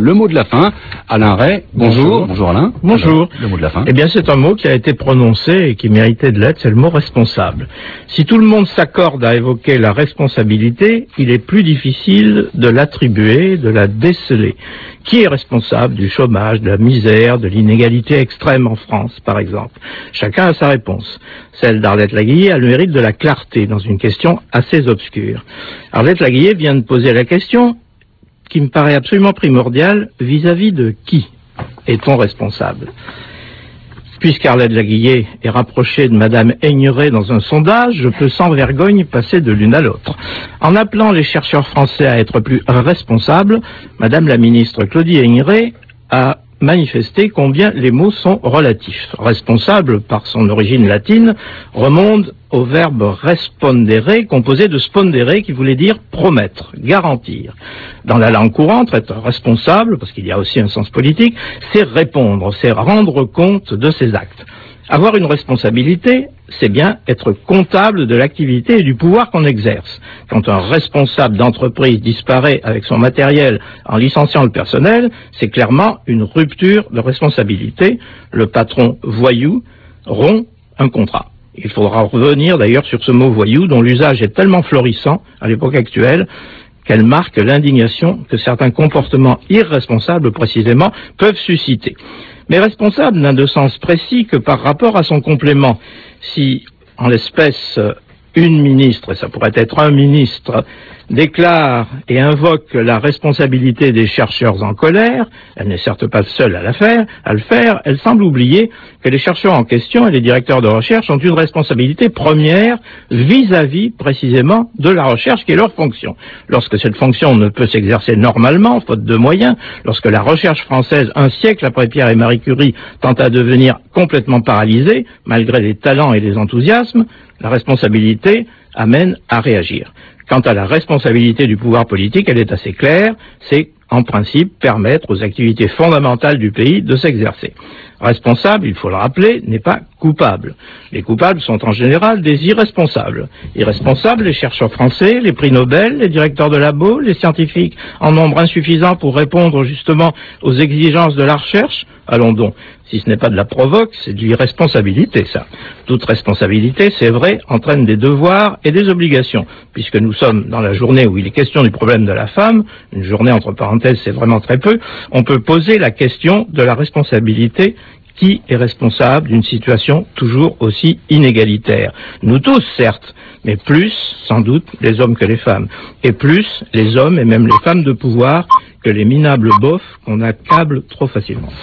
le mot de la fin. Alain Ray, bonjour. Bonjour Alain. Bonjour. Le mot de la fin. Eh bien, c'est un mot qui a été prononcé et qui méritait de l'être, c'est le mot responsable. Si tout le monde s'accorde à évoquer la responsabilité, il est plus difficile de l'attribuer, de la déceler. Qui est responsable du chômage, de la misère, de l'inégalité extrême en France, par exemple? Chacun a sa réponse. Celle d'Arlette Laguillet a le mérite de la clarté dans une question assez obscure. Arlette Laguillet vient de poser la question qui me paraît absolument primordiale, vis-à-vis de qui est-on responsable? Puisqu'Arlette Laguillet est rapprochée de Madame Aigneret dans un sondage, je peux sans vergogne passer de l'une à l'autre. En appelant les chercheurs français à être plus responsables, Madame la ministre Claudie Aigneret a manifesté combien les mots sont relatifs. Responsable, par son origine latine, remonte au verbe respondere, composé de spondere, qui voulait dire promettre, garantir. Dans la langue courante, être responsable, parce qu'il y a aussi un sens politique, c'est répondre, c'est rendre compte de ses actes. Avoir une responsabilité, c'est bien être comptable de l'activité et du pouvoir qu'on exerce. Quand un responsable d'entreprise disparaît avec son matériel en licenciant le personnel, c'est clairement une rupture de responsabilité. Le patron voyou rompt un contrat. Il faudra revenir d'ailleurs sur ce mot voyou dont l'usage est tellement florissant à l'époque actuelle qu'elle marque l'indignation que certains comportements irresponsables précisément peuvent susciter. Mais responsable n'a de sens précis que par rapport à son complément. Si, en l'espèce, une ministre, et ça pourrait être un ministre, déclare et invoque la responsabilité des chercheurs en colère, elle n'est certes pas seule à le faire, elle semble oublier que les chercheurs en question et les directeurs de recherche ont une responsabilité première vis-à-vis précisément de la recherche qui est leur fonction. Lorsque cette fonction ne peut s'exercer normalement, faute de moyens, lorsque la recherche française, un siècle après Pierre et Marie Curie, tente à devenir complètement paralysée, malgré les talents et les enthousiasmes, la responsabilité amène à réagir. Quant à la responsabilité du pouvoir politique, elle est assez claire, c'est en principe permettre aux activités fondamentales du pays de s'exercer. Responsable, il faut le rappeler, n'est pas coupable. Les coupables sont en général des irresponsables. Irresponsables, les chercheurs français, les prix Nobel, les directeurs de labo, les scientifiques en nombre insuffisant pour répondre justement aux exigences de la recherche. Allons donc, si ce n'est pas de la provoque, c'est de l'irresponsabilité, ça. Toute responsabilité, c'est vrai, entraîne des devoirs et des obligations. Puisque nous sommes dans la journée où il est question du problème de la femme, une journée entre parenthèses, c'est vraiment très peu, on peut poser la question de la responsabilité. Qui est responsable d'une situation toujours aussi inégalitaire? Nous tous, certes, mais plus, sans doute, les hommes que les femmes. Et plus, les hommes et même les femmes de pouvoir que les minables bofs qu'on accable trop facilement.